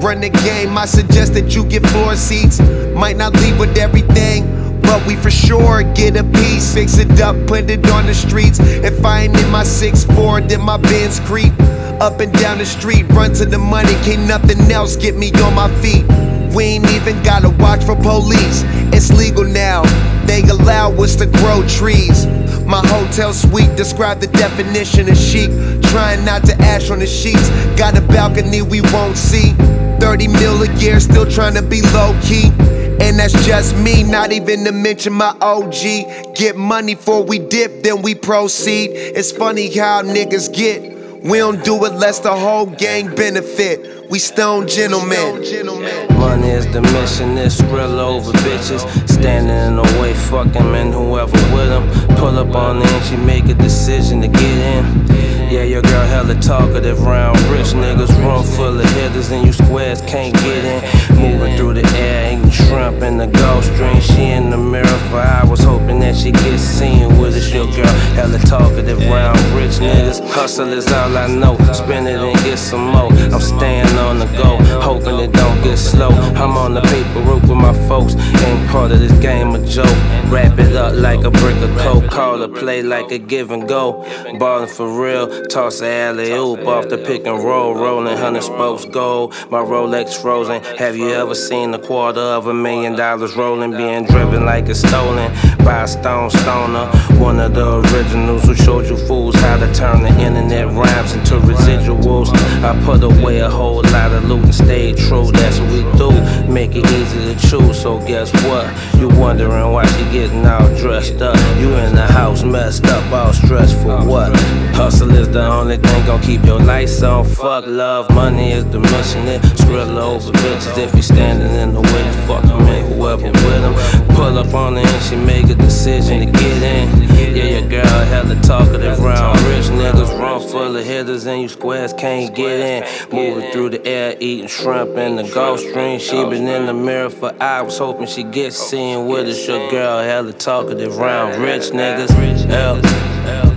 run the game. I suggest that you get floor seats. Might not leave with everything, but we for sure get a piece. Fix it up, put it on the streets. If I ain't in my 6'4", then my Benz creep up and down the street. Run to the money, can't nothing else get me on my feet. We ain't even gotta watch for police. It's legal now, they allow us to grow trees. My hotel suite describe the definition of chic. Trying not to ash on the sheets. Got a balcony we won't see. 30 mil a year, still trying to be low key. And that's just me, not even to mention my OG. Get money before we dip, then we proceed. It's funny how niggas get. We don't do it lest the whole gang benefit. We stone gentlemen. Money is the mission, it's real over bitches. Standing in the way, fucking men, whoever with them. Pull up on her and she make a decision to get in. Yeah, your girl hella talkative, round rich niggas. Room full of hitters and you squares can't get in. Moving through the air, eating shrimp in the Gulf Stream. She in the mirror for hours, hoping that she gets seen with us. Your girl hella talkative, round rich niggas. Hustle is all I know, spend it and get some more. I'm staying on the go, hoping it don't get slow. I'm on the paper route with my folks, ain't part of this game a joke. Wrap it up like a brick of coke, call a play like a give and go. Ballin' for real, toss a alley-oop off the pick and roll, rolling 100 spokes gold. My Rolex frozen. Have you ever seen $250,000 rolling, being driven like it's stolen by a stoner? One of the originals who showed you fools how to turn the internet rhymes into residuals. I put away a whole lot of loot and stayed true. That's what we do. Make it easy to choose. So guess what? You wondering why she getting all dressed up? You in the house messed up, all stressed for what? Hustle is the only thing gon' keep your lights on. Fuck love, money is the mission. It's real over bitches. If you standing in the way, fuck them and whoever with them. Pull up on her and she make a decision to get in. Yeah, your girl hella talkative, round rich niggas. Room full of hitters and you squares can't get in. Moving through the air, eating shrimp in the Gulf Stream. She been in the mirror for hours, hoping she gets seen with us. Your girl hella talkative, round rich niggas.